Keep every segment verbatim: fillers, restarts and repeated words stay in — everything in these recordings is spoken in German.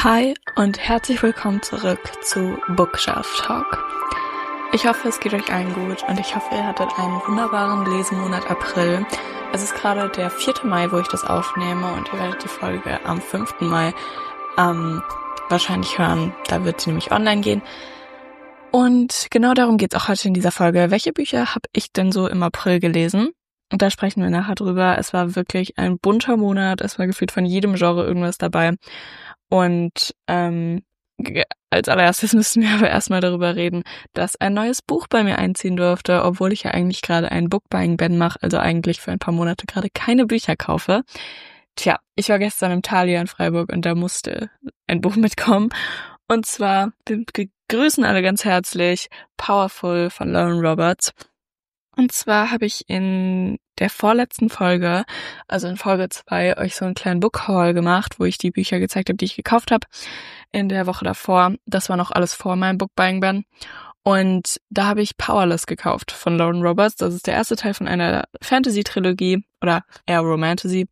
Hi und herzlich willkommen zurück zu Bookshelf Talk. Ich hoffe, es geht euch allen gut und ich hoffe, ihr hattet einen wunderbaren Lesemonat April. Es ist gerade der vierte Mai, wo ich das aufnehme und ihr werdet die Folge am fünften Mai ähm, wahrscheinlich hören. Da wird sie nämlich online gehen. Und genau darum geht es auch heute in dieser Folge. Welche Bücher habe ich denn so im April gelesen? Und da sprechen wir nachher drüber. Es war wirklich ein bunter Monat. Es war gefühlt von jedem Genre irgendwas dabei. Und ähm, als allererstes müssen wir aber erstmal darüber reden, dass ein neues Buch bei mir einziehen durfte, obwohl ich ja eigentlich gerade einen Bookbuying-Ban mache, also eigentlich für ein paar Monate gerade keine Bücher kaufe. Tja, ich war gestern im Thalia in Freiburg und da musste ein Buch mitkommen. Und zwar, wir begrüßen alle ganz herzlich Powerful von Lauren Roberts. Und zwar habe ich in der vorletzten Folge, also in Folge zwei, euch so einen kleinen Book-Haul gemacht, wo ich die Bücher gezeigt habe, die ich gekauft habe in der Woche davor. Das war noch alles vor meinem Book-Buying-Ban. Und da habe ich Powerless gekauft von Lauren Roberts. Das ist der erste Teil von einer Fantasy-Trilogie oder eher Romantasy.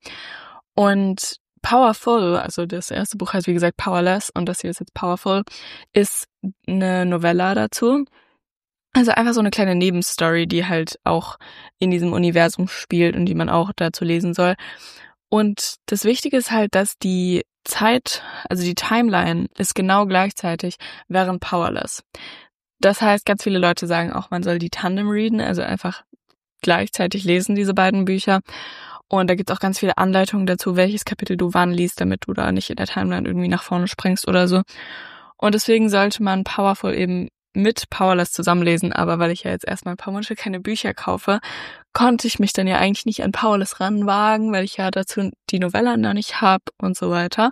Und Powerful, also das erste Buch heißt wie gesagt Powerless und das hier ist jetzt Powerful, ist eine Novella dazu. Also einfach so eine kleine Nebenstory, die halt auch in diesem Universum spielt und die man auch dazu lesen soll. Und das Wichtige ist halt, dass die Zeit, also die Timeline ist genau gleichzeitig während Powerless. Das heißt, ganz viele Leute sagen auch, man soll die Tandem readen, also einfach gleichzeitig lesen, diese beiden Bücher. Und da gibt es auch ganz viele Anleitungen dazu, welches Kapitel du wann liest, damit du da nicht in der Timeline irgendwie nach vorne springst oder so. Und deswegen sollte man Powerful eben mit Powerless zusammenlesen, aber weil ich ja jetzt erstmal ein paar Monate keine Bücher kaufe, konnte ich mich dann ja eigentlich nicht an Powerless ranwagen, weil ich ja dazu die Novella noch nicht habe und so weiter.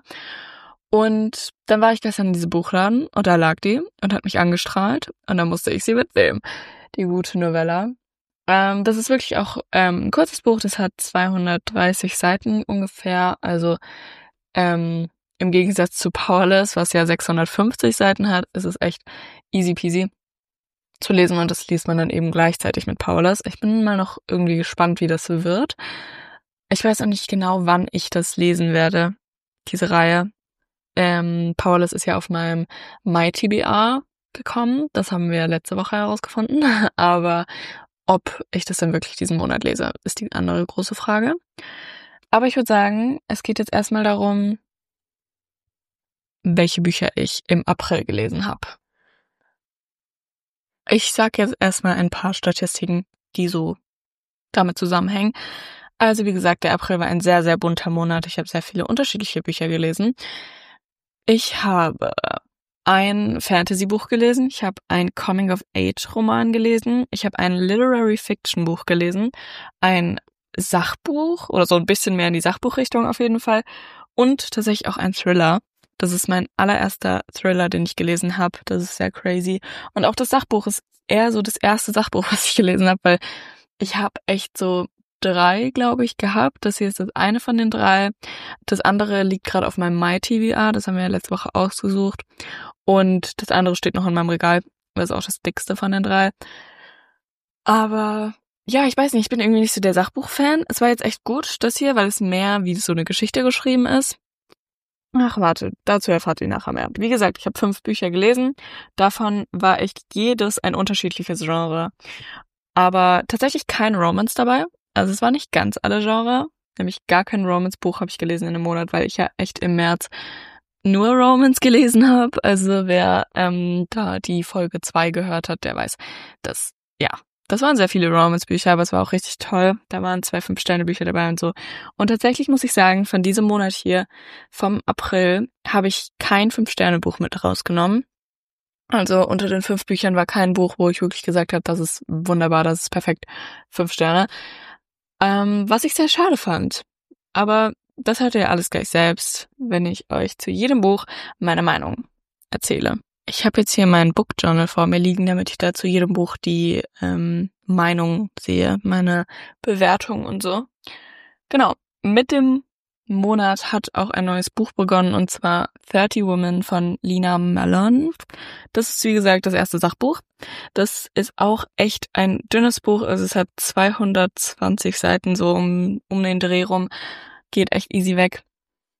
Und dann war ich gestern in diesem Buchladen und da lag die und hat mich angestrahlt und dann musste ich sie mitnehmen, die gute Novella. Ähm, das ist wirklich auch ähm, ein kurzes Buch, das hat zweihundertdreißig Seiten ungefähr, also ähm, im Gegensatz zu Powerless, was ja sechshundertfünfzig Seiten hat, ist es echt easy peasy zu lesen und das liest man dann eben gleichzeitig mit Powerless. Ich bin mal noch irgendwie gespannt, wie das wird. Ich weiß auch nicht genau, wann ich das lesen werde, diese Reihe. Ähm, Powerless ist ja auf meinem MyTBR gekommen, das haben wir letzte Woche herausgefunden, aber ob ich das dann wirklich diesen Monat lese, ist die andere große Frage. Aber ich würde sagen, es geht jetzt erstmal darum, welche Bücher ich im April gelesen habe. Ich sage jetzt erstmal ein paar Statistiken, die so damit zusammenhängen. Also wie gesagt, der April war ein sehr, sehr bunter Monat. Ich habe sehr viele unterschiedliche Bücher gelesen. Ich habe ein Fantasy-Buch gelesen, ich habe ein Coming-of-Age-Roman gelesen, ich habe ein Literary-Fiction-Buch gelesen, ein Sachbuch oder so ein bisschen mehr in die Sachbuchrichtung auf jeden Fall und tatsächlich auch ein Thriller. Das ist mein allererster Thriller, den ich gelesen habe. Das ist sehr crazy. Und auch das Sachbuch ist eher so das erste Sachbuch, was ich gelesen habe, weil ich habe echt so drei, glaube ich, gehabt. Das hier ist das eine von den drei. Das andere liegt gerade auf meinem MyTBR. Das haben wir ja letzte Woche ausgesucht. Und das andere steht noch in meinem Regal. Das ist auch das dickste von den drei. Aber ja, ich weiß nicht, ich bin irgendwie nicht so der Sachbuch-Fan. Es war jetzt echt gut, das hier, weil es mehr wie so eine Geschichte geschrieben ist. Ach, warte, dazu erfahrt ihr nachher mehr. Wie gesagt, ich habe fünf Bücher gelesen. Davon war echt jedes ein unterschiedliches Genre. Aber tatsächlich kein Romance dabei. Also es war nicht ganz alle Genre. Nämlich gar kein Romance-Buch habe ich gelesen in einem Monat, weil ich ja echt im März nur Romance gelesen habe. Also wer ähm, da die Folge zwei gehört hat, der weiß, dass, ja, das waren sehr viele Romance-Bücher, aber es war auch richtig toll. Da waren zwei Fünf-Sterne-Bücher dabei und so. Und tatsächlich muss ich sagen, von diesem Monat hier, vom April, habe ich kein Fünf-Sterne-Buch mit rausgenommen. Also unter den fünf Büchern war kein Buch, wo ich wirklich gesagt habe, das ist wunderbar, das ist perfekt, fünf Sterne. Ähm, was ich sehr schade fand. Aber das hört ihr alles gleich selbst, wenn ich euch zu jedem Buch meine Meinung erzähle. Ich habe jetzt hier mein Book Journal vor mir liegen, damit ich da zu jedem Buch die ähm, Meinung sehe, meine Bewertung und so. Genau, mit dem Monat hat auch ein neues Buch begonnen, und zwar thirty Women von Lina Mellon. Das ist, wie gesagt, das erste Sachbuch. Das ist auch echt ein dünnes Buch, also es hat zweihundertzwanzig Seiten, so um, um den Dreh rum, geht echt easy weg.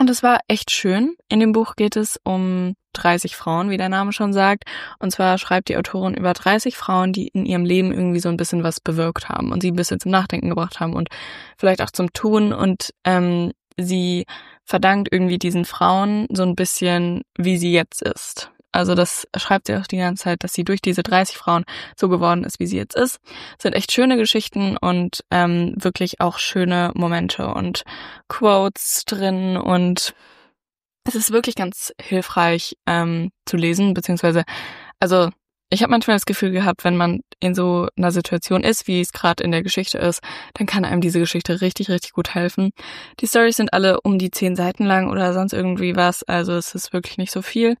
Und es war echt schön. In dem Buch geht es um dreißig Frauen, wie der Name schon sagt. Und zwar schreibt die Autorin über dreißig Frauen, die in ihrem Leben irgendwie so ein bisschen was bewirkt haben und sie ein bisschen zum Nachdenken gebracht haben und vielleicht auch zum Tun. Und ähm, sie verdankt irgendwie diesen Frauen so ein bisschen, wie sie jetzt ist. Also das schreibt sie auch die ganze Zeit, dass sie durch diese dreißig Frauen so geworden ist, wie sie jetzt ist. Es sind echt schöne Geschichten und ähm, wirklich auch schöne Momente und Quotes drin. Und es ist wirklich ganz hilfreich ähm, zu lesen, beziehungsweise, also ich habe manchmal das Gefühl gehabt, wenn man in so einer Situation ist, wie es gerade in der Geschichte ist, dann kann einem diese Geschichte richtig, richtig gut helfen. Die Storys sind alle um die zehn Seiten lang oder sonst irgendwie was, also es ist wirklich nicht so viel.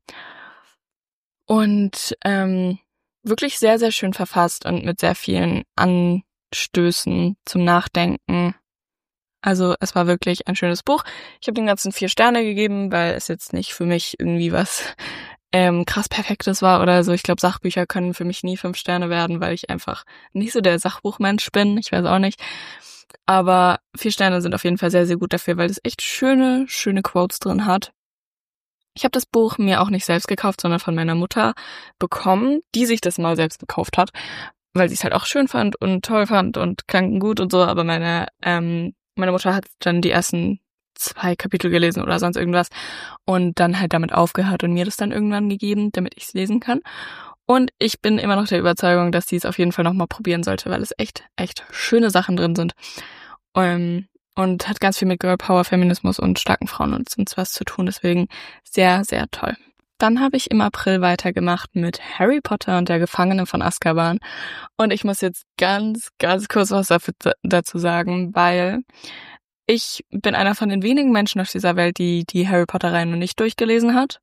Und ähm, wirklich sehr, sehr schön verfasst und mit sehr vielen Anstößen zum Nachdenken. Also es war wirklich ein schönes Buch. Ich habe dem Ganzen vier Sterne gegeben, weil es jetzt nicht für mich irgendwie was ähm, krass Perfektes war oder so. Ich glaube, Sachbücher können für mich nie fünf Sterne werden, weil ich einfach nicht so der Sachbuchmensch bin. Ich weiß auch nicht. Aber vier Sterne sind auf jeden Fall sehr, sehr gut dafür, weil es echt schöne, schöne Quotes drin hat. Ich habe das Buch mir auch nicht selbst gekauft, sondern von meiner Mutter bekommen, die sich das mal selbst gekauft hat, weil sie es halt auch schön fand und toll fand und klang gut und so. Aber meine ähm, meine Mutter hat dann die ersten zwei Kapitel gelesen oder sonst irgendwas und dann halt damit aufgehört und mir das dann irgendwann gegeben, damit ich es lesen kann. Und ich bin immer noch der Überzeugung, dass sie es auf jeden Fall nochmal probieren sollte, weil es echt, echt schöne Sachen drin sind. Ähm, Und hat ganz viel mit Girl Power, Feminismus und starken Frauen und sonst was zu tun. Deswegen sehr, sehr toll. Dann habe ich im April weitergemacht mit Harry Potter und der Gefangene von Azkaban. Und ich muss jetzt ganz, ganz kurz was dazu sagen, weil ich bin einer von den wenigen Menschen auf dieser Welt, die die Harry Potter-Reihe noch nicht durchgelesen hat.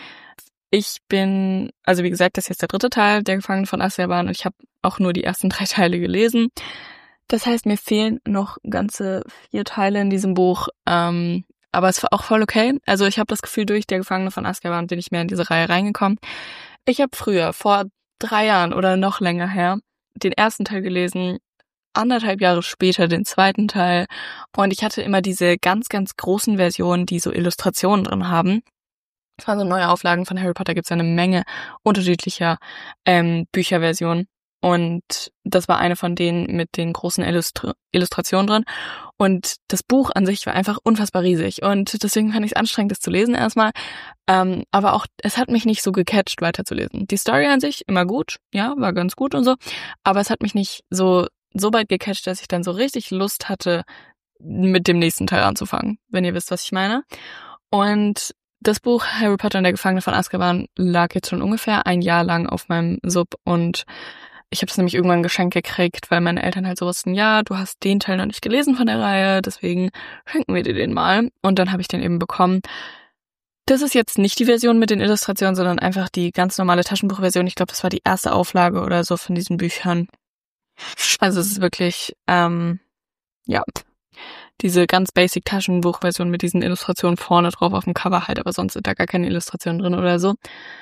Ich bin, also wie gesagt, das ist jetzt der dritte Teil, der Gefangene von Azkaban, und ich habe auch nur die ersten drei Teile gelesen. Das heißt, mir fehlen noch ganze vier Teile in diesem Buch, ähm, aber es war auch voll okay. Also ich habe das Gefühl, durch der Gefangene von Azkaban bin ich mehr in diese Reihe reingekommen. Ich habe früher, vor drei Jahren oder noch länger her, den ersten Teil gelesen, anderthalb Jahre später den zweiten Teil, und ich hatte immer diese ganz, ganz großen Versionen, die so Illustrationen drin haben. Das waren so neue Auflagen von Harry Potter, gibt es eine Menge unterschiedlicher ähm, Bücherversionen. Und das war eine von denen mit den großen Illustra- Illustrationen drin. Und das Buch an sich war einfach unfassbar riesig. Und deswegen fand ich es anstrengend, das zu lesen erstmal. Ähm, aber auch, es hat mich nicht so gecatcht, weiterzulesen. Die Story an sich, immer gut. Ja, war ganz gut und so. Aber es hat mich nicht so, so weit gecatcht, dass ich dann so richtig Lust hatte, mit dem nächsten Teil anzufangen. Wenn ihr wisst, was ich meine. Und das Buch Harry Potter und der Gefangene von Azkaban lag jetzt schon ungefähr ein Jahr lang auf meinem Sub, und ich habe es nämlich irgendwann geschenkt gekriegt, weil meine Eltern halt so wussten, ja, du hast den Teil noch nicht gelesen von der Reihe, deswegen schenken wir dir den mal. Und dann habe ich den eben bekommen. Das ist jetzt nicht die Version mit den Illustrationen, sondern einfach die ganz normale Taschenbuchversion. Ich glaube, das war die erste Auflage oder so von diesen Büchern. Also es ist wirklich, ähm, ja, diese ganz basic Taschenbuchversion mit diesen Illustrationen vorne drauf auf dem Cover halt, aber sonst sind da gar keine Illustrationen drin oder so.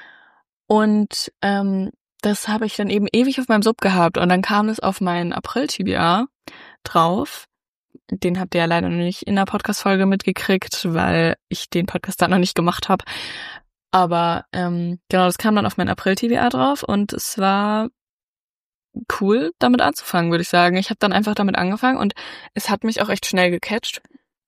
Und ähm, das habe ich dann eben ewig auf meinem Sub gehabt, und dann kam es auf meinen April-T B A drauf. Den habt ihr ja leider noch nicht in der Podcast-Folge mitgekriegt, weil ich den Podcast dann noch nicht gemacht habe. Aber ähm, genau, das kam dann auf meinen April-T B A drauf, und es war cool, damit anzufangen, würde ich sagen. Ich habe dann einfach damit angefangen, und es hat mich auch echt schnell gecatcht.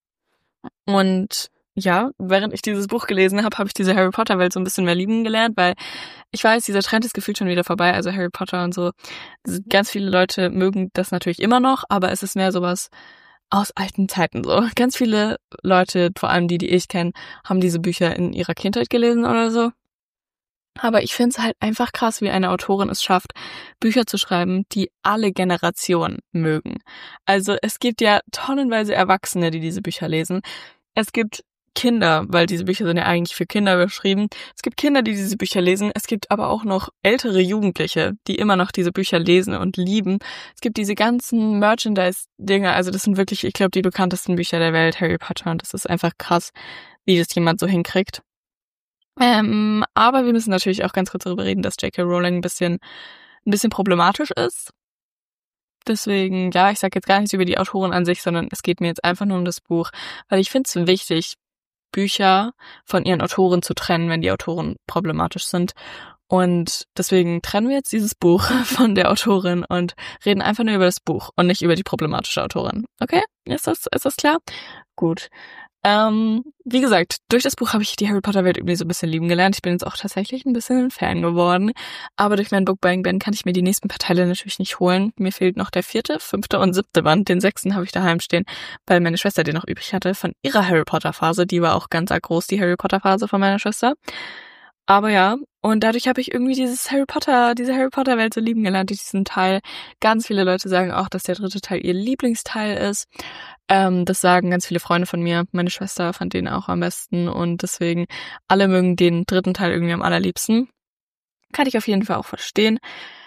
Und ja, während ich dieses Buch gelesen habe, habe ich diese Harry Potter Welt so ein bisschen mehr lieben gelernt, weil ich weiß, dieser Trend ist gefühlt schon wieder vorbei, also Harry Potter und so. Ganz viele Leute mögen das natürlich immer noch, aber es ist mehr sowas aus alten Zeiten so. Ganz viele Leute, vor allem die, die ich kenne, haben diese Bücher in ihrer Kindheit gelesen oder so. Aber ich finde es halt einfach krass, wie eine Autorin es schafft, Bücher zu schreiben, die alle Generationen mögen. Also es gibt ja tonnenweise Erwachsene, die diese Bücher lesen. Es gibt Kinder, weil diese Bücher sind ja eigentlich für Kinder geschrieben. Es gibt Kinder, die diese Bücher lesen. Es gibt aber auch noch ältere Jugendliche, die immer noch diese Bücher lesen und lieben. Es gibt diese ganzen Merchandise-Dinger. Also das sind wirklich, ich glaube, die bekanntesten Bücher der Welt, Harry Potter. Und das ist einfach krass, wie das jemand so hinkriegt. Ähm, aber wir müssen natürlich auch ganz kurz darüber reden, dass J K. Rowling ein bisschen, ein bisschen problematisch ist. Deswegen, ja, ich sage jetzt gar nichts über die Autorin an sich, sondern es geht mir jetzt einfach nur um das Buch, weil ich finde es wichtig, Bücher von ihren Autoren zu trennen, wenn die Autoren problematisch sind. Und deswegen trennen wir jetzt dieses Buch von der Autorin und reden einfach nur über das Buch und nicht über die problematische Autorin. Okay? Ist das, ist das klar? Gut. Ähm, wie gesagt, durch das Buch habe ich die Harry Potter Welt irgendwie so ein bisschen lieben gelernt. Ich bin jetzt auch tatsächlich ein bisschen ein Fan geworden. Aber durch meinen Bookbuying-Ban kann ich mir die nächsten paar Teile natürlich nicht holen. Mir fehlt noch der vierte, fünfte und siebte Band. Den sechsten habe ich daheim stehen, weil meine Schwester den noch übrig hatte von ihrer Harry Potter Phase. Die war auch ganz arg groß, die Harry Potter Phase von meiner Schwester. Aber ja, und dadurch habe ich irgendwie dieses Harry Potter, diese Harry Potter Welt so lieben gelernt, durch diesen Teil. Ganz viele Leute sagen auch, dass der dritte Teil ihr Lieblingsteil ist. Ähm, das sagen ganz viele Freunde von mir. Meine Schwester fand den auch am besten und deswegen alle mögen den dritten Teil irgendwie am allerliebsten. Kann ich auf jeden Fall auch verstehen.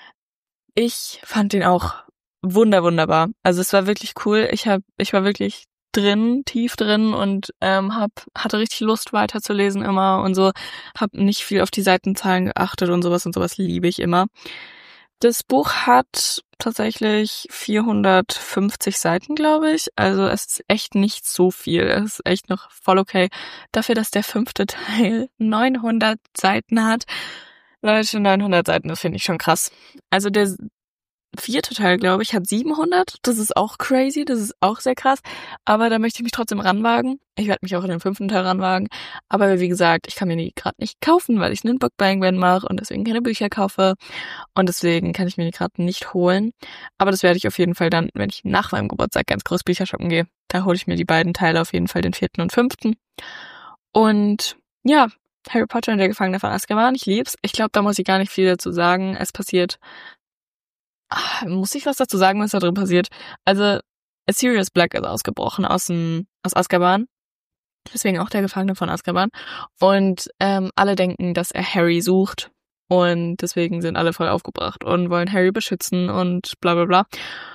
Ich fand den auch wunder wunderbar. Also es war wirklich cool. Ich hab, ich war wirklich drin, tief drin und ähm, hab hatte richtig Lust weiterzulesen immer und so, hab nicht viel auf die Seitenzahlen geachtet und sowas und sowas liebe ich immer. Das Buch hat tatsächlich vierhundertfünfzig Seiten, glaube ich, also es ist echt nicht so viel, es ist echt noch voll okay. Dafür, dass der fünfte Teil neunhundert Seiten hat, Leute, neunhundert Seiten, das finde ich schon krass. Also der vierte Teil, glaube ich, hat siebenhundert. Das ist auch crazy, das ist auch sehr krass. Aber da möchte ich mich trotzdem ranwagen. Ich werde mich auch in den fünften Teil ranwagen. Aber wie gesagt, ich kann mir die gerade nicht kaufen, weil ich einen Bookbuying-Ban mache und deswegen keine Bücher kaufe. Und deswegen kann ich mir die gerade nicht holen. Aber das werde ich auf jeden Fall dann, wenn ich nach meinem Geburtstag ganz groß Bücher shoppen gehe. Da hole ich mir die beiden Teile auf jeden Fall, den vierten und fünften. Und ja, Harry Potter und der Gefangene von Azkaban, ich lieb's. Ich glaube, da muss ich gar nicht viel dazu sagen. Es passiert... Ah, muss ich was dazu sagen, was da drin passiert? Also, Sirius Black ist ausgebrochen aus dem, aus Azkaban. Deswegen auch der Gefangene von Azkaban. Und ähm, alle denken, dass er Harry sucht. Und deswegen sind alle voll aufgebracht und wollen Harry beschützen und bla bla bla.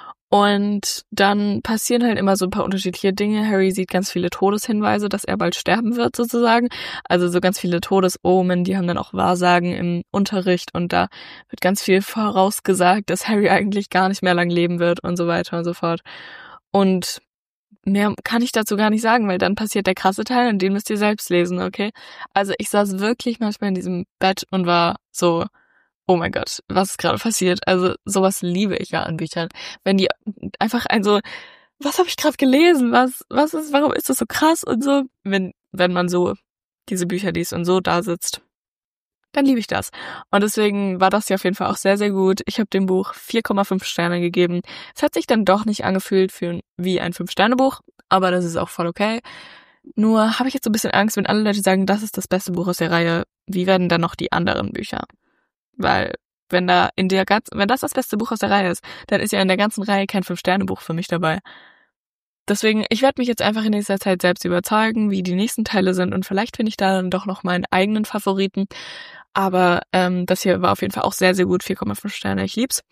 Und dann passieren halt immer so ein paar unterschiedliche Dinge. Harry sieht ganz viele Todeshinweise, dass er bald sterben wird sozusagen. Also so ganz viele Todesomen, die haben dann auch Wahrsagen im Unterricht und da wird ganz viel vorausgesagt, dass Harry eigentlich gar nicht mehr lang leben wird und so weiter und so fort. Und mehr kann ich dazu gar nicht sagen, weil dann passiert der krasse Teil und den müsst ihr selbst lesen, okay? Also ich saß wirklich manchmal in diesem Bett und war so... Oh mein Gott, was ist gerade passiert? Also sowas liebe ich ja an Büchern. Wenn die einfach ein so, was habe ich gerade gelesen? Was, was ist, warum ist das so krass und so? Wenn, wenn man so diese Bücher liest und so da sitzt, dann liebe ich das. Und deswegen war das ja auf jeden Fall auch sehr, sehr gut. Ich habe dem Buch vier Komma fünf Sterne gegeben. Es hat sich dann doch nicht angefühlt für wie ein fünf-Sterne-Buch, aber das ist auch voll okay. Nur habe ich jetzt so ein bisschen Angst, wenn alle Leute sagen, das ist das beste Buch aus der Reihe, wie werden dann noch die anderen Bücher? Weil, wenn da in der ganzen, wenn das das beste Buch aus der Reihe ist, dann ist ja in der ganzen Reihe kein Fünf-Sterne-Buch für mich dabei. Deswegen, ich werde mich jetzt einfach in nächster Zeit selbst überzeugen, wie die nächsten Teile sind und vielleicht finde ich da dann doch noch meinen eigenen Favoriten. Aber ähm, das hier war auf jeden Fall auch sehr, sehr gut, vier Komma fünf Sterne, ich lieb's.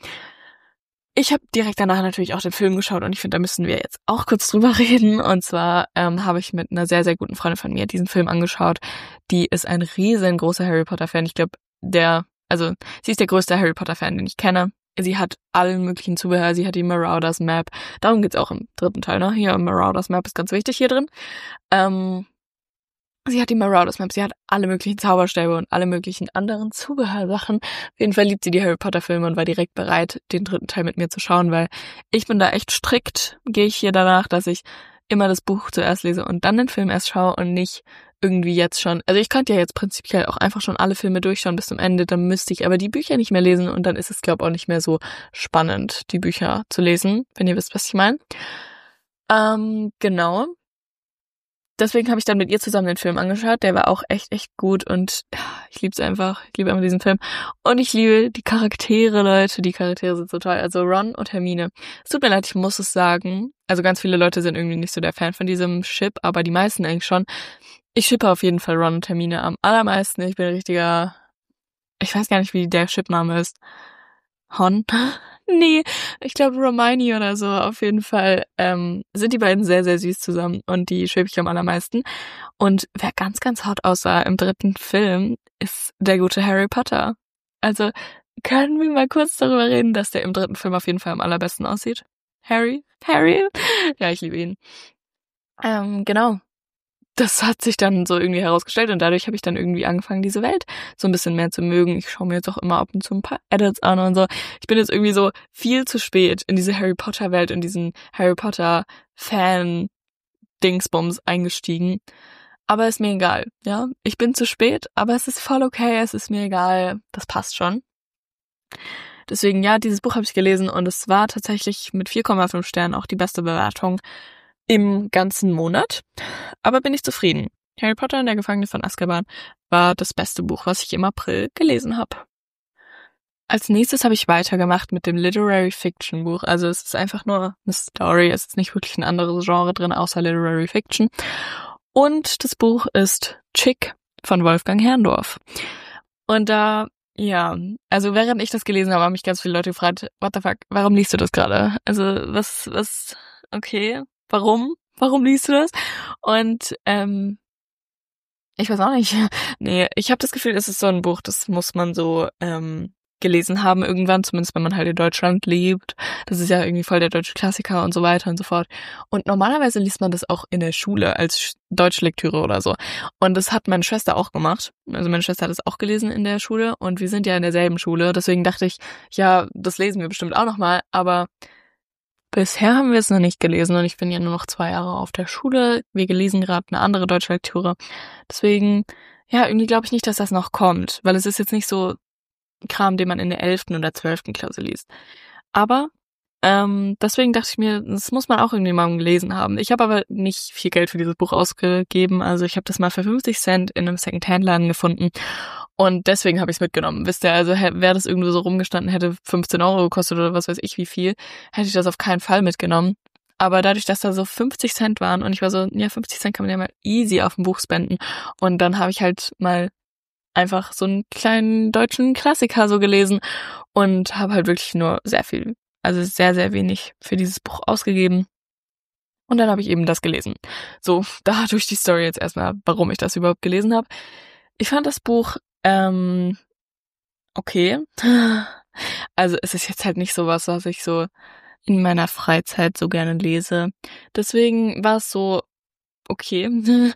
Ich habe direkt danach natürlich auch den Film geschaut und ich finde, da müssen wir jetzt auch kurz drüber reden. Und zwar ähm, habe ich mit einer sehr, sehr guten Freundin von mir diesen Film angeschaut. Die ist ein riesengroßer Harry Potter-Fan. Ich glaube, der Also, sie ist der größte Harry Potter-Fan, den ich kenne. Sie hat allen möglichen Zubehör. Sie hat die Marauders Map. Darum geht's auch im dritten Teil, ne? Hier, Marauders Map ist ganz wichtig hier drin. Ähm, sie hat die Marauders Map. Sie hat alle möglichen Zauberstäbe und alle möglichen anderen Zubehörsachen. Auf jeden Fall liebt sie die Harry Potter-Filme und war direkt bereit, den dritten Teil mit mir zu schauen, weil ich bin da echt strikt. Gehe ich hier danach, dass ich immer das Buch zuerst lese und dann den Film erst schaue und nicht irgendwie jetzt schon, also ich könnte ja jetzt prinzipiell auch einfach schon alle Filme durchschauen bis zum Ende, dann müsste ich aber die Bücher nicht mehr lesen und dann ist es, glaube ich, auch nicht mehr so spannend, die Bücher zu lesen, wenn ihr wisst, was ich meine. Ähm, genau. Deswegen habe ich dann mit ihr zusammen den Film angeschaut, der war auch echt, echt gut und ich liebe es einfach, ich liebe einfach diesen Film und ich liebe die Charaktere, Leute, die Charaktere sind so toll, also Ron und Hermine. Es tut mir leid, ich muss es sagen, also ganz viele Leute sind irgendwie nicht so der Fan von diesem Ship, aber die meisten eigentlich schon. Ich shippe auf jeden Fall Ron und Hermine am allermeisten. Ich bin ein richtiger... Ich weiß gar nicht, wie der Shipname ist. Hon? Nee, ich glaube Hermione oder so. Auf jeden Fall ähm, sind die beiden sehr, sehr süß zusammen und die shippe ich am allermeisten. Und wer ganz, ganz hot aussah im dritten Film, ist der gute Harry Potter. Also können wir mal kurz darüber reden, dass der im dritten Film auf jeden Fall am allerbesten aussieht? Harry? Harry? Ja, ich liebe ihn. Ähm, genau. das hat sich dann so irgendwie herausgestellt und dadurch habe ich dann irgendwie angefangen, diese Welt so ein bisschen mehr zu mögen. Ich schaue mir jetzt auch immer ab und zu ein paar Edits an und so. Ich bin jetzt irgendwie so viel zu spät in diese Harry Potter Welt und diesen Harry Potter Fan Dingsbums eingestiegen. Aber ist mir egal, ja. Ich bin zu spät, aber es ist voll okay, es ist mir egal. Das passt schon. Deswegen, ja, dieses Buch habe ich gelesen und es war tatsächlich mit vier Komma fünf Sternen auch die beste Bewertung im ganzen Monat. Aber bin ich zufrieden. Harry Potter und der Gefangene von Azkaban war das beste Buch, was ich im April gelesen habe. Als nächstes habe ich weitergemacht mit dem Literary Fiction Buch. Also es ist einfach nur eine Story, es ist nicht wirklich ein anderes Genre drin, außer Literary Fiction. Und das Buch ist Chick von Wolfgang Herrndorff. Und da, ja, also während ich das gelesen habe, haben mich ganz viele Leute gefragt, what the fuck, warum liest du das gerade? Also was, was, okay, warum? Warum liest du das? Und ähm, ich weiß auch nicht. Nee, ich habe das Gefühl, es ist so ein Buch, das muss man so ähm, gelesen haben irgendwann, zumindest wenn man halt in Deutschland lebt. Das ist ja irgendwie voll der deutsche Klassiker und so weiter und so fort. Und normalerweise liest man das auch in der Schule als Deutschlektüre oder so. Und das hat meine Schwester auch gemacht. Also meine Schwester hat es auch gelesen in der Schule und wir sind ja in derselben Schule. Deswegen dachte ich, ja, das lesen wir bestimmt auch nochmal. Aber bisher haben wir es noch nicht gelesen und ich bin ja nur noch zwei Jahre auf der Schule. Wir lesen gerade eine andere Deutschlektüre. Deswegen, ja, irgendwie glaube ich nicht, dass das noch kommt, weil es ist jetzt nicht so Kram, den man in der elften oder zwölften Klasse liest. Aber ähm, deswegen dachte ich mir, das muss man auch irgendwie mal gelesen haben. Ich habe aber nicht viel Geld für dieses Buch ausgegeben. Also ich habe das mal für fünfzig Cent in einem Secondhand-Laden gefunden und deswegen habe ich es mitgenommen. Wisst ihr, also wäre das irgendwo so rumgestanden, hätte fünfzehn Euro gekostet oder was weiß ich wie viel, hätte ich das auf keinen Fall mitgenommen. Aber dadurch, dass da so fünfzig Cent waren und ich war so, ja, fünfzig Cent kann man ja mal easy auf ein Buch spenden. Und dann habe ich halt mal einfach so einen kleinen deutschen Klassiker so gelesen und habe halt wirklich nur sehr viel, also sehr, sehr wenig für dieses Buch ausgegeben. Und dann habe ich eben das gelesen. So, da durch die Story jetzt erstmal, warum ich das überhaupt gelesen habe. Ich fand das Buch, ähm, okay. Also es ist jetzt halt nicht sowas, was ich so in meiner Freizeit so gerne lese. Deswegen war es so okay.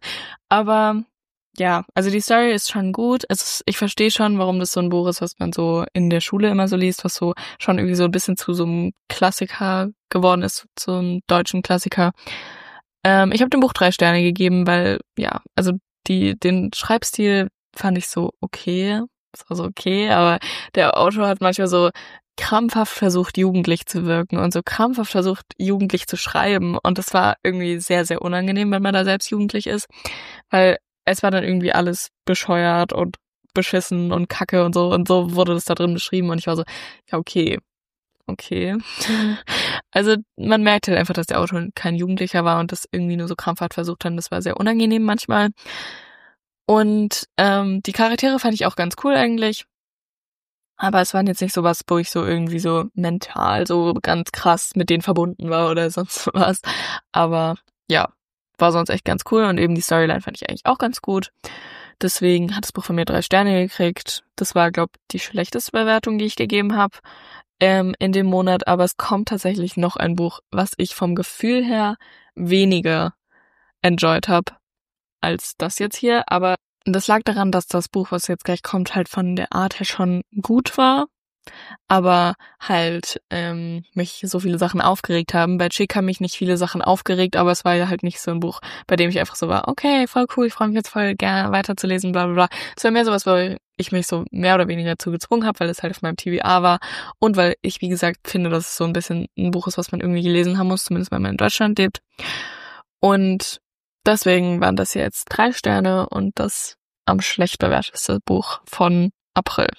Aber ja, also die Story ist schon gut. Es ist, ich verstehe schon, warum das so ein Buch ist, was man so in der Schule immer so liest, was so schon irgendwie so ein bisschen zu so einem Klassiker geworden ist, zu einem deutschen Klassiker. Ähm, ich habe dem Buch drei Sterne gegeben, weil, ja, also die den Schreibstil fand ich so okay. Das war so okay, aber der Autor hat manchmal so krampfhaft versucht, jugendlich zu wirken und so krampfhaft versucht, jugendlich zu schreiben. Und das war irgendwie sehr, sehr unangenehm, wenn man da selbst jugendlich ist, weil es war dann irgendwie alles bescheuert und beschissen und kacke und so. Und so wurde das da drin beschrieben. Und ich war so, ja, okay, okay. Also man merkte halt einfach, dass der Autor kein Jugendlicher war und das irgendwie nur so krampfhaft versucht hat. Das war sehr unangenehm manchmal. Und ähm, die Charaktere fand ich auch ganz cool eigentlich. Aber es waren jetzt nicht sowas, wo ich so irgendwie so mental so ganz krass mit denen verbunden war oder sonst was. Aber ja, war sonst echt ganz cool und eben die Storyline fand ich eigentlich auch ganz gut. Deswegen hat das Buch von mir drei Sterne gekriegt. Das war, glaube ich, die schlechteste Bewertung, die ich gegeben habe ähm, in dem Monat. Aber es kommt tatsächlich noch ein Buch, was ich vom Gefühl her weniger enjoyed habe als das jetzt hier. Aber das lag daran, dass das Buch, was jetzt gleich kommt, halt von der Art her schon gut war, aber halt ähm, mich so viele Sachen aufgeregt haben. Bei Chick haben mich nicht viele Sachen aufgeregt, aber es war ja halt nicht so ein Buch, bei dem ich einfach so war, okay, voll cool, ich freue mich jetzt voll gerne weiterzulesen, bla bla bla. Es war mehr sowas, wo ich mich so mehr oder weniger dazu gezwungen habe, weil es halt auf meinem T B A war und weil ich, wie gesagt, finde, dass es so ein bisschen ein Buch ist, was man irgendwie gelesen haben muss, zumindest wenn man in Deutschland lebt. Und deswegen waren das jetzt drei Sterne und das am schlecht bewerteste Buch von April.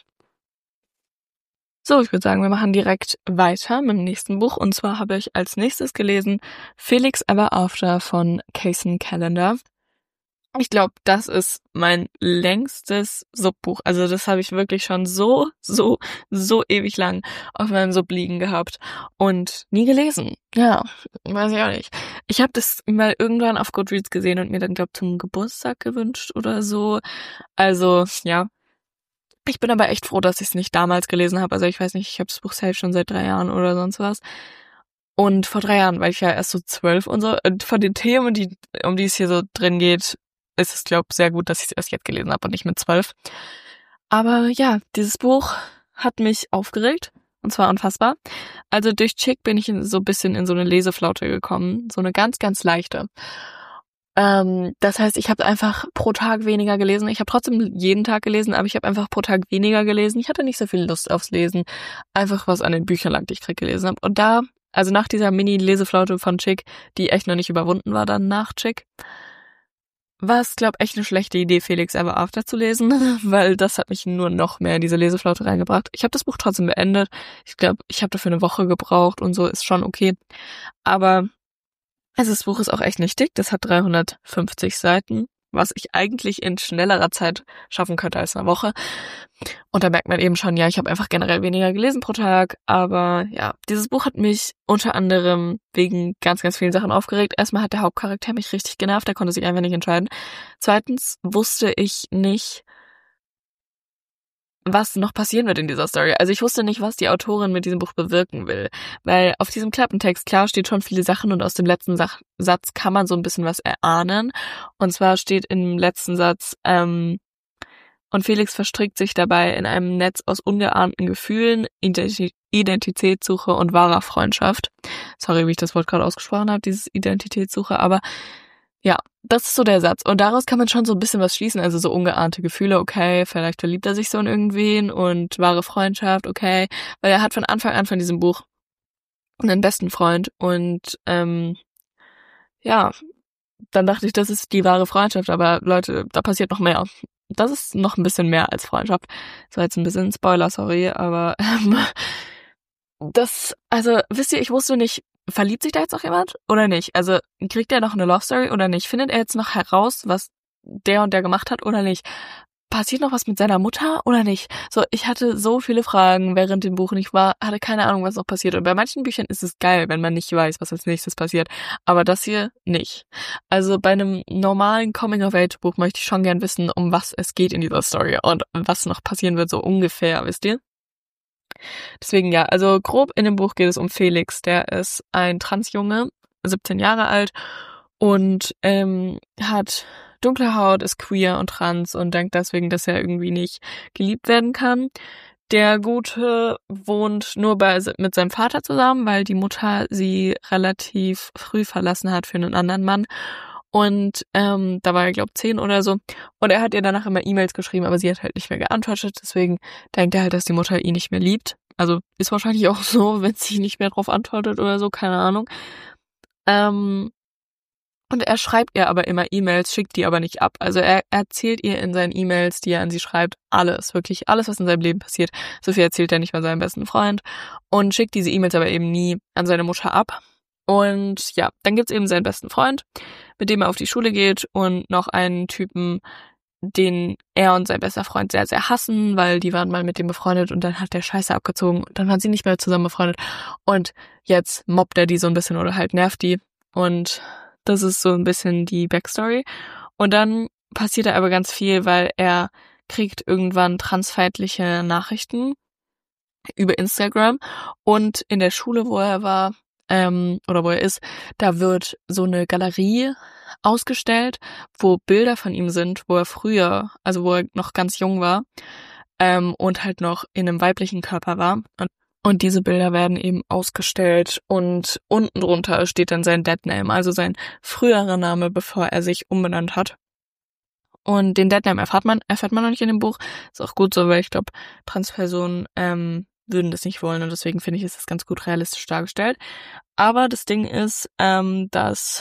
So, ich würde sagen, wir machen direkt weiter mit dem nächsten Buch. Und zwar habe ich als nächstes gelesen Felix Ever After von Kaysen Callender. Ich glaube, das ist mein längstes Subbuch. Also das habe ich wirklich schon so, so, so ewig lang auf meinem Sub liegen gehabt und nie gelesen. Ja, weiß ich auch nicht. Ich habe das mal irgendwann auf Goodreads gesehen und mir dann, glaube ich, zum Geburtstag gewünscht oder so. Also, ja. Ich bin aber echt froh, dass ich es nicht damals gelesen habe. Also ich weiß nicht, ich habe das Buch safe schon seit drei Jahren oder sonst was. Und vor drei Jahren war ich ja erst so zwölf und so. Und von den Themen, die, um die es hier so drin geht, ist es, glaube ich, sehr gut, dass ich es erst jetzt gelesen habe und nicht mit zwölf. Aber ja, dieses Buch hat mich aufgeregt. Und zwar unfassbar. Also durch Chick bin ich in, so ein bisschen in so eine Leseflaute gekommen. So eine ganz, ganz leichte. Ähm, das heißt, ich habe einfach pro Tag weniger gelesen. Ich habe trotzdem jeden Tag gelesen, aber ich habe einfach pro Tag weniger gelesen. Ich hatte nicht so viel Lust aufs Lesen. Einfach was an den Büchern lag, die ich gerade gelesen habe. Und da, also nach dieser Mini-Leseflaute von Chick, die echt noch nicht überwunden war dann nach Chick, war es, glaube ich, echt eine schlechte Idee, Felix Ever After zu lesen, weil das hat mich nur noch mehr in diese Leseflaute reingebracht. Ich habe das Buch trotzdem beendet. Ich glaube, ich habe dafür eine Woche gebraucht und so, ist schon okay. Aber also das Buch ist auch echt nicht dick. Das hat dreihundertfünfzig Seiten, was ich eigentlich in schnellerer Zeit schaffen könnte als eine Woche. Und da merkt man eben schon, ja, ich habe einfach generell weniger gelesen pro Tag. Aber ja, dieses Buch hat mich unter anderem wegen ganz, ganz vielen Sachen aufgeregt. Erstmal hat der Hauptcharakter mich richtig genervt, der konnte sich einfach nicht entscheiden. Zweitens wusste ich nicht, was noch passieren wird in dieser Story. Also ich wusste nicht, was die Autorin mit diesem Buch bewirken will. Weil auf diesem Klappentext, klar, steht schon viele Sachen und aus dem letzten Sach- Satz kann man so ein bisschen was erahnen. Und zwar steht im letzten Satz, ähm, und Felix verstrickt sich dabei in einem Netz aus ungeahnten Gefühlen, Identi- Identitätssuche und wahrer Freundschaft. Sorry, wie ich das Wort gerade ausgesprochen habe, dieses Identitätssuche, aber ja, das ist so der Satz. Und daraus kann man schon so ein bisschen was schließen. Also so ungeahnte Gefühle, okay, vielleicht verliebt er sich so in irgendwen und wahre Freundschaft, okay. Weil er hat von Anfang an von diesem Buch einen besten Freund. Und ähm, ja, dann dachte ich, das ist die wahre Freundschaft. Aber Leute, da passiert noch mehr. Das ist noch ein bisschen mehr als Freundschaft. Das war jetzt ein bisschen ein Spoiler, sorry. Aber ähm, das, also wisst ihr, ich wusste nicht, verliebt sich da jetzt noch jemand oder nicht? Also kriegt er noch eine Love Story oder nicht? Findet er jetzt noch heraus, was der und der gemacht hat oder nicht? Passiert noch was mit seiner Mutter oder nicht? So, ich hatte so viele Fragen während dem Buch und ich war, hatte keine Ahnung, was noch passiert. Und bei manchen Büchern ist es geil, wenn man nicht weiß, was als nächstes passiert. Aber das hier nicht. Also bei einem normalen Coming-of-Age-Buch möchte ich schon gern wissen, um was es geht in dieser Story und was noch passieren wird, so ungefähr, wisst ihr? Deswegen ja, also grob in dem Buch geht es um Felix, der ist ein Transjunge, siebzehn Jahre alt und ähm, hat dunkle Haut, ist queer und trans und denkt deswegen, dass er irgendwie nicht geliebt werden kann. Der Gute wohnt nur bei, mit seinem Vater zusammen, weil die Mutter sie relativ früh verlassen hat für einen anderen Mann. Und ähm, da war er, glaube ich, zehn oder so. Und er hat ihr danach immer E-Mails geschrieben, aber sie hat halt nicht mehr geantwortet. Deswegen denkt er halt, dass die Mutter ihn nicht mehr liebt. Also ist wahrscheinlich auch so, wenn sie nicht mehr drauf antwortet oder so, keine Ahnung. Ähm, und er schreibt ihr aber immer E-Mails, schickt die aber nicht ab. Also er erzählt ihr in seinen E-Mails, die er an sie schreibt, alles, wirklich alles, was in seinem Leben passiert. So viel erzählt er nicht mal seinem besten Freund und schickt diese E-Mails aber eben nie an seine Mutter ab. Und ja, dann gibt's eben seinen besten Freund, mit dem er auf die Schule geht und noch einen Typen, den er und sein bester Freund sehr, sehr hassen, weil die waren mal mit dem befreundet und dann hat der Scheiße abgezogen und dann waren sie nicht mehr zusammen befreundet und jetzt mobbt er die so ein bisschen oder halt nervt die und das ist so ein bisschen die Backstory. Und dann passiert da aber ganz viel, weil er kriegt irgendwann transfeindliche Nachrichten über Instagram und in der Schule, wo er war, ähm, oder wo er ist, da wird so eine Galerie ausgestellt, wo Bilder von ihm sind, wo er früher, also wo er noch ganz jung war, ähm, und halt noch in einem weiblichen Körper war. Und, und diese Bilder werden eben ausgestellt und unten drunter steht dann sein Deadname, also sein früherer Name, bevor er sich umbenannt hat. Und den Deadname erfährt man, erfährt man noch nicht in dem Buch. Ist auch gut so, weil ich glaube, Transpersonen ähm, würden das nicht wollen und deswegen finde ich, ist das ganz gut realistisch dargestellt. Aber das Ding ist, ähm, dass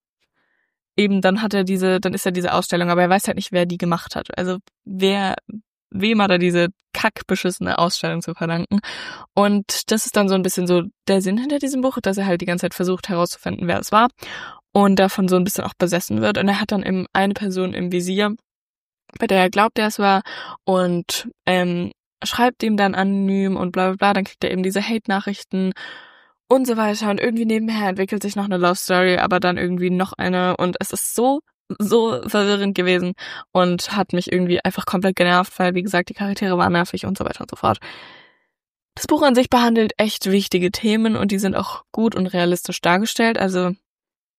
eben dann hat er diese, dann ist er diese Ausstellung, aber er weiß halt nicht, wer die gemacht hat. Also wer, wem hat er diese kackbeschissene Ausstellung zu verdanken? Und das ist dann so ein bisschen so der Sinn hinter diesem Buch, dass er halt die ganze Zeit versucht herauszufinden, wer es war und davon so ein bisschen auch besessen wird. Und er hat dann eben eine Person im Visier, bei der er glaubt, er es war und ähm, schreibt ihm dann anonym und bla bla bla, dann kriegt er eben diese Hate-Nachrichten und so weiter und irgendwie nebenher entwickelt sich noch eine Love Story, aber dann irgendwie noch eine und es ist so, so verwirrend gewesen und hat mich irgendwie einfach komplett genervt, weil wie gesagt, die Charaktere waren nervig und so weiter und so fort. Das Buch an sich behandelt echt wichtige Themen und die sind auch gut und realistisch dargestellt, also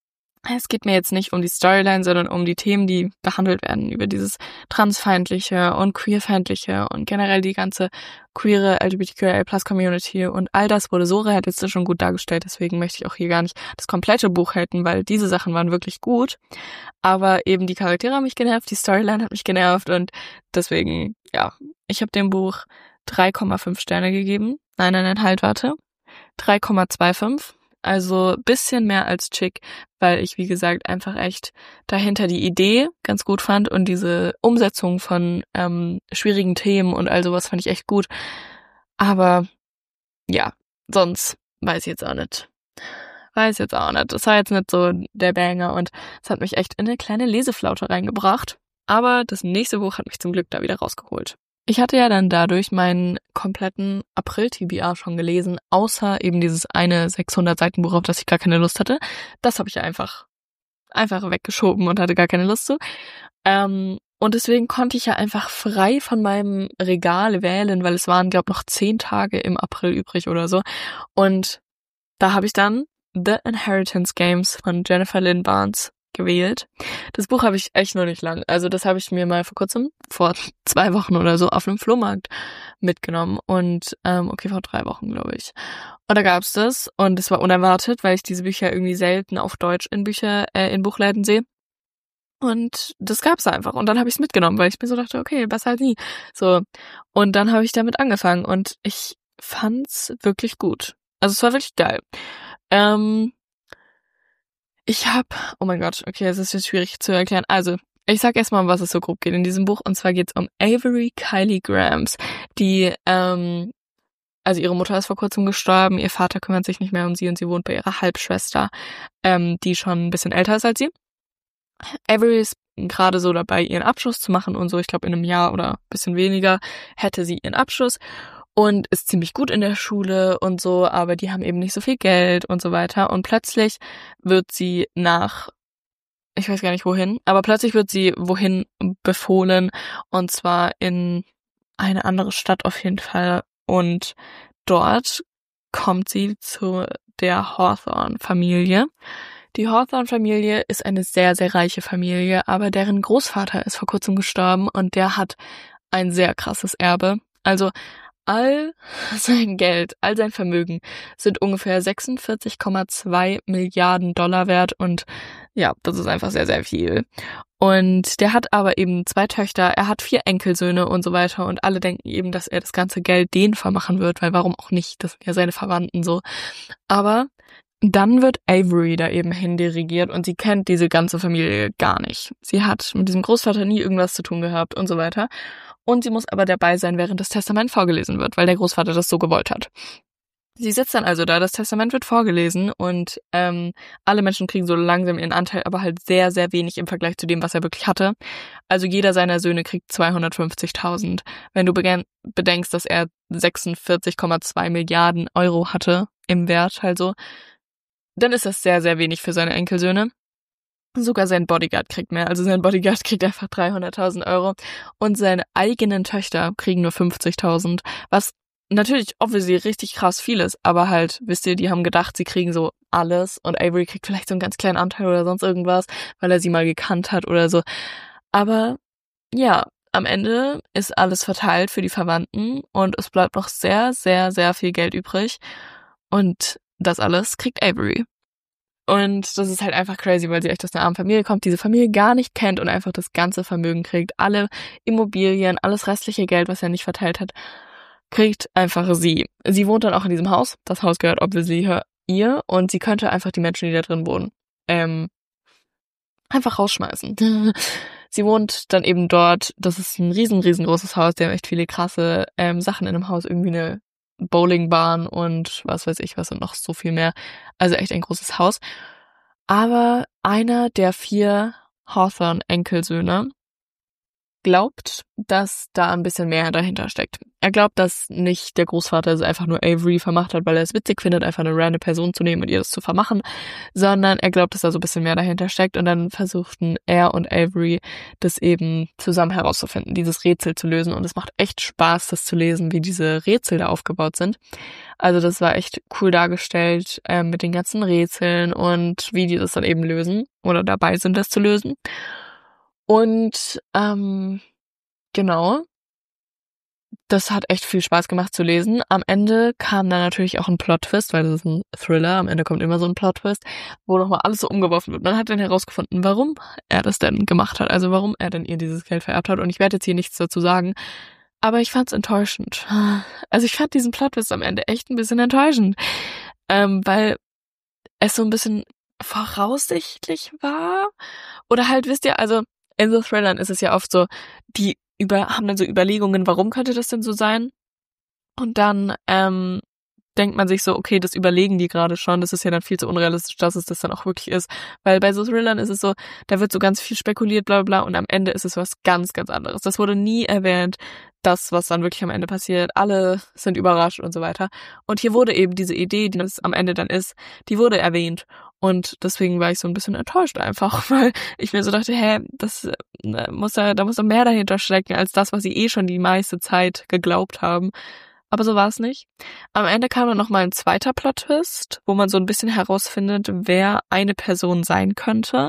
es geht mir jetzt nicht um die Storyline, sondern um die Themen, die behandelt werden, über dieses transfeindliche und queerfeindliche und generell die ganze queere L G B T Q I A Plus Community und all das wurde so realistisch schon gut dargestellt, deswegen möchte ich auch hier gar nicht das komplette Buch haten, weil diese Sachen waren wirklich gut, aber eben die Charaktere haben mich genervt, die Storyline hat mich genervt und deswegen, ja, ich habe dem Buch drei Komma fünf Sterne gegeben, nein, nein, nein, halt, warte, drei Komma fünfundzwanzig. Also bisschen mehr als Chick, weil ich, wie gesagt, einfach echt dahinter die Idee ganz gut fand und diese Umsetzung von ähm, schwierigen Themen und all sowas fand ich echt gut. Aber ja, sonst weiß ich jetzt auch nicht. Weiß jetzt auch nicht. Das war jetzt nicht so der Banger und es hat mich echt in eine kleine Leseflaute reingebracht. Aber das nächste Buch hat mich zum Glück da wieder rausgeholt. Ich hatte ja dann dadurch meinen kompletten April-T B R schon gelesen, außer eben dieses eine sechshundert Seiten Buch, auf das ich gar keine Lust hatte. Das habe ich einfach einfach weggeschoben und hatte gar keine Lust zu. Ähm, und deswegen konnte ich ja einfach frei von meinem Regal wählen, weil es waren, glaube ich, noch zehn Tage im April übrig oder so. Und da habe ich dann The Inheritance Games von Jennifer Lynn Barnes gewählt. Das Buch habe ich echt noch nicht lang. Also das habe ich mir mal vor kurzem, vor zwei Wochen oder so, auf einem Flohmarkt mitgenommen. Und, ähm, okay, vor drei Wochen, glaube ich. Und da gab's das. Und es war unerwartet, weil ich diese Bücher irgendwie selten auf Deutsch in Bücher, äh, in Buchläden sehe. Und das gab's einfach. Und dann habe ich es mitgenommen, weil ich mir so dachte, okay, besser als nie. So. Und dann habe ich damit angefangen. Und ich fand's wirklich gut. Also es war wirklich geil. Ähm, Ich hab, oh mein Gott, okay, es ist jetzt schwierig zu erklären. Also, ich sag erstmal, um was es so grob geht in diesem Buch. Und zwar geht's um Avery Kylie Grams, die, ähm, also ihre Mutter ist vor kurzem gestorben, ihr Vater kümmert sich nicht mehr um sie und sie wohnt bei ihrer Halbschwester, ähm, die schon ein bisschen älter ist als sie. Avery ist gerade so dabei, ihren Abschluss zu machen und so. Ich glaube, in einem Jahr oder ein bisschen weniger hätte sie ihren Abschluss. Und ist ziemlich gut in der Schule und so, aber die haben eben nicht so viel Geld und so weiter. Und plötzlich wird sie nach, ich weiß gar nicht wohin, aber plötzlich wird sie wohin befohlen und zwar in eine andere Stadt auf jeden Fall. Und dort kommt sie zu der Hawthorne-Familie. Die Hawthorne-Familie ist eine sehr, sehr reiche Familie, aber deren Großvater ist vor kurzem gestorben und der hat ein sehr krasses Erbe. Also all sein Geld, all sein Vermögen sind ungefähr sechsundvierzig Komma zwei Milliarden Dollar wert und ja, das ist einfach sehr, sehr viel. Und der hat aber eben zwei Töchter, er hat vier Enkelsöhne und so weiter und alle denken eben, dass er das ganze Geld denen vermachen wird, weil warum auch nicht, das sind ja seine Verwandten so. Aber dann wird Avery da eben hindirigiert und sie kennt diese ganze Familie gar nicht. Sie hat mit diesem Großvater nie irgendwas zu tun gehabt und so weiter. Und sie muss aber dabei sein, während das Testament vorgelesen wird, weil der Großvater das so gewollt hat. Sie sitzt dann also da, das Testament wird vorgelesen und ähm, alle Menschen kriegen so langsam ihren Anteil, aber halt sehr, sehr wenig im Vergleich zu dem, was er wirklich hatte. Also jeder seiner Söhne kriegt zweihundertfünfzigtausend. Wenn du bedenkst, dass er sechsundvierzig Komma zwei Milliarden Euro hatte im Wert, also, dann ist das sehr, sehr wenig für seine Enkelsöhne. Sogar sein Bodyguard kriegt mehr. Also sein Bodyguard kriegt einfach dreihunderttausend Euro und seine eigenen Töchter kriegen nur fünfzigtausend, was natürlich obviously richtig krass viel ist, aber halt, wisst ihr, die haben gedacht, sie kriegen so alles und Avery kriegt vielleicht so einen ganz kleinen Anteil oder sonst irgendwas, weil er sie mal gekannt hat oder so. Aber ja, am Ende ist alles verteilt für die Verwandten und es bleibt noch sehr, sehr, sehr viel Geld übrig und das alles kriegt Avery. Und das ist halt einfach crazy, weil sie echt aus einer armen Familie kommt, diese Familie gar nicht kennt und einfach das ganze Vermögen kriegt. Alle Immobilien, alles restliche Geld, was er nicht verteilt hat, kriegt einfach sie. Sie wohnt dann auch in diesem Haus. Das Haus gehört obviously ihr und sie könnte einfach die Menschen, die da drin wohnen, ähm, einfach rausschmeißen. Sie wohnt dann eben dort. Das ist ein riesen, riesengroßes Haus. Die haben echt viele krasse ähm, Sachen in dem Haus. Irgendwie eine Bowlingbahn und was weiß ich was und noch so viel mehr. Also echt ein großes Haus. Aber einer der vier Hawthorne-Enkelsöhne glaubt, dass da ein bisschen mehr dahinter steckt. Er glaubt, dass nicht der Großvater es einfach nur Avery vermacht hat, weil er es witzig findet, einfach eine random Person zu nehmen und ihr das zu vermachen, sondern er glaubt, dass da so ein bisschen mehr dahinter steckt und dann versuchten er und Avery das eben zusammen herauszufinden, dieses Rätsel zu lösen und es macht echt Spaß, das zu lesen, wie diese Rätsel da aufgebaut sind. Also das war echt cool dargestellt äh, mit den ganzen Rätseln und wie die das dann eben lösen oder dabei sind, das zu lösen. Und ähm, genau, das hat echt viel Spaß gemacht zu lesen. Am Ende kam dann natürlich auch ein Plot-Twist, weil das ist ein Thriller. Am Ende kommt immer so ein Plot-Twist, wo nochmal alles so umgeworfen wird. Man hat dann herausgefunden, warum er das denn gemacht hat, also warum er denn ihr dieses Geld vererbt hat. Und ich werde jetzt hier nichts dazu sagen, aber ich fand's enttäuschend. Also ich fand diesen Plot-Twist am Ende echt ein bisschen enttäuschend, ähm, weil es so ein bisschen voraussichtlich war. Oder halt, wisst ihr, also in so Thrillern ist es ja oft so, die über haben dann so Überlegungen, warum könnte das denn so sein? Und dann ähm, denkt man sich so, okay, das überlegen die gerade schon, das ist ja dann viel zu unrealistisch, dass es das dann auch wirklich ist. Weil bei so Thrillern ist es so, da wird so ganz viel spekuliert, bla bla bla, und am Ende ist es was ganz, ganz anderes. Das wurde nie erwähnt, das, was dann wirklich am Ende passiert. Alle sind überrascht und so weiter. Und hier wurde eben diese Idee, die das am Ende dann ist, die wurde erwähnt. Und deswegen war ich so ein bisschen enttäuscht einfach, weil ich mir so dachte, hä, das äh, muss da, da muss doch mehr dahinter stecken, als das, was sie eh schon die meiste Zeit geglaubt haben. Aber so war es nicht. Am Ende kam dann nochmal ein zweiter Plot-Twist, wo man so ein bisschen herausfindet, wer eine Person sein könnte.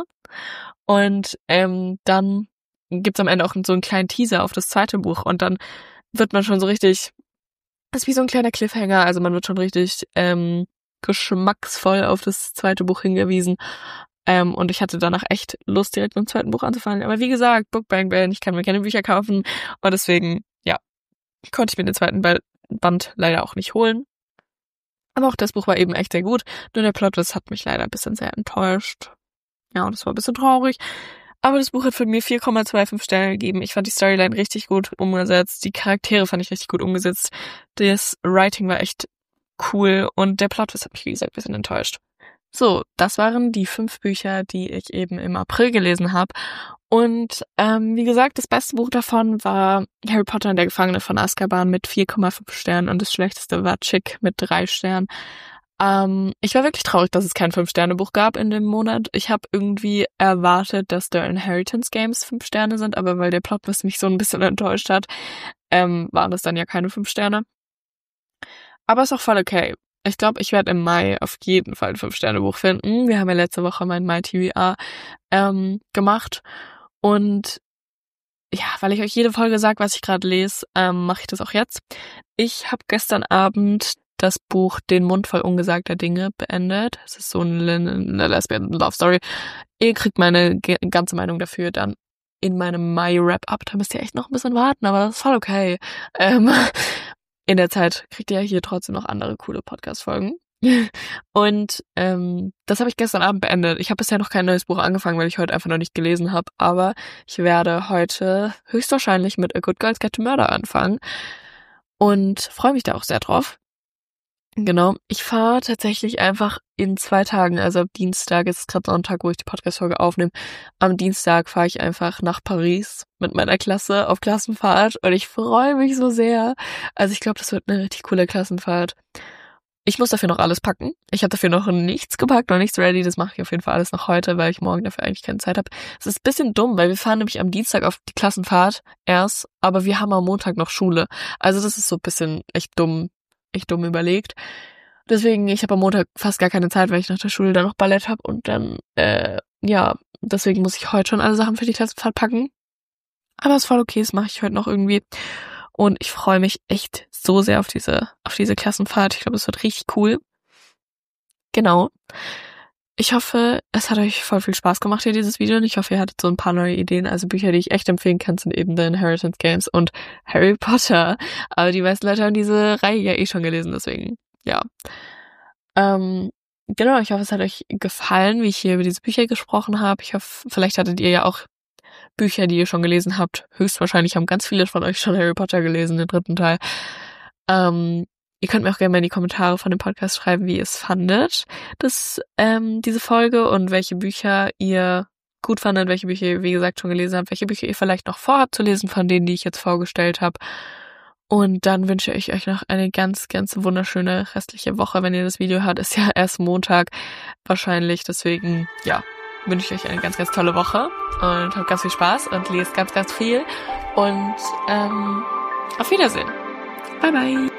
Und ähm, dann gibt's am Ende auch so einen kleinen Teaser auf das zweite Buch. Und dann wird man schon so richtig, das ist wie so ein kleiner Cliffhanger, also man wird schon richtig ähm, geschmacksvoll auf das zweite Buch hingewiesen. Ähm, und ich hatte danach echt Lust, direkt mit dem zweiten Buch anzufangen. Aber wie gesagt, Book Bang Bang, ich kann mir keine Bücher kaufen. Und deswegen, ja, konnte ich mir den zweiten Band leider auch nicht holen. Aber auch das Buch war eben echt sehr gut. Nur der Plot, das hat mich leider ein bisschen sehr enttäuscht. Ja, und das war ein bisschen traurig. Aber das Buch hat für mich vier Komma fünfundzwanzig Sterne gegeben. Ich fand die Storyline richtig gut umgesetzt. Die Charaktere fand ich richtig gut umgesetzt. Das Writing war echt cool. Und der Plot, das hat mich, wie gesagt, ein bisschen enttäuscht. So, das waren die fünf Bücher, die ich eben im April gelesen habe. Und ähm, wie gesagt, das beste Buch davon war Harry Potter und der Gefangene von Azkaban mit vier Komma fünf Sternen und das schlechteste war Chick mit drei Sternen. Ähm, ich war wirklich traurig, dass es kein fünf-Sterne-Buch gab in dem Monat. Ich habe irgendwie erwartet, dass The Inheritance Games fünf Sterne sind, aber weil der Plot mich so ein bisschen enttäuscht hat, ähm, waren das dann ja keine fünf Sterne. Aber ist auch voll okay. Ich glaube, ich werde im Mai auf jeden Fall ein fünf-Sterne-Buch finden. Wir haben ja letzte Woche mein MyTV A ähm, gemacht. Und ja, weil ich euch jede Folge sage, was ich gerade lese, ähm, mache ich das auch jetzt. Ich habe gestern Abend das Buch Den Mund voll ungesagter Dinge beendet. Es ist so eine, eine Lesbian-Love-Story. Ihr kriegt meine ge- ganze Meinung dafür dann in meinem Mai-Wrap-Up. Da müsst ihr echt noch ein bisschen warten, aber das ist voll okay. Ähm, in der Zeit kriegt ihr ja hier trotzdem noch andere coole Podcast-Folgen. Und ähm, das habe ich gestern Abend beendet. Ich habe bisher noch kein neues Buch angefangen, weil ich heute einfach noch nicht gelesen habe. Aber ich werde heute höchstwahrscheinlich mit A Good Girl's Guide to Murder anfangen. Und freue mich da auch sehr drauf. Genau, ich fahre tatsächlich einfach in zwei Tagen, also am Dienstag, es ist gerade Sonntag, wo ich die Podcast-Folge aufnehme, am Dienstag fahre ich einfach nach Paris mit meiner Klasse auf Klassenfahrt und ich freue mich so sehr. Also ich glaube, das wird eine richtig coole Klassenfahrt. Ich muss dafür noch alles packen. Ich habe dafür noch nichts gepackt, noch nichts ready. Das mache ich auf jeden Fall alles noch heute, weil ich morgen dafür eigentlich keine Zeit habe. Es ist ein bisschen dumm, weil wir fahren nämlich am Dienstag auf die Klassenfahrt erst, aber wir haben am Montag noch Schule. Also das ist so ein bisschen echt dumm. echt dumm überlegt. Deswegen, ich habe am Montag fast gar keine Zeit, weil ich nach der Schule dann noch Ballett habe und dann, äh, ja, deswegen muss ich heute schon alle Sachen für die Klassenfahrt packen. Aber ist voll okay, das mache ich heute noch irgendwie. Und ich freue mich echt so sehr auf diese, auf diese Klassenfahrt. Ich glaube, es wird richtig cool. Genau. Ich hoffe, es hat euch voll viel Spaß gemacht hier, dieses Video. Und ich hoffe, ihr hattet so ein paar neue Ideen. Also Bücher, die ich echt empfehlen kann, sind eben The Inheritance Games und Harry Potter. Aber die meisten Leute haben diese Reihe ja eh schon gelesen, deswegen, ja. Ähm, genau, ich hoffe, es hat euch gefallen, wie ich hier über diese Bücher gesprochen habe. Ich hoffe, vielleicht hattet ihr ja auch Bücher, die ihr schon gelesen habt. Höchstwahrscheinlich haben ganz viele von euch schon Harry Potter gelesen, den dritten Teil. Ähm, Ihr könnt mir auch gerne mal in die Kommentare von dem Podcast schreiben, wie ihr es fandet, das, ähm, diese Folge und welche Bücher ihr gut fandet, welche Bücher ihr, wie gesagt, schon gelesen habt, welche Bücher ihr vielleicht noch vorhabt zu lesen von denen, die ich jetzt vorgestellt habe. Und dann wünsche ich euch noch eine ganz, ganz wunderschöne restliche Woche. Wenn ihr das Video hört, ist ja erst Montag wahrscheinlich. Deswegen, ja, wünsche ich euch eine ganz, ganz tolle Woche und habt ganz viel Spaß und lest ganz, ganz viel. Und ähm, auf Wiedersehen. Bye, bye.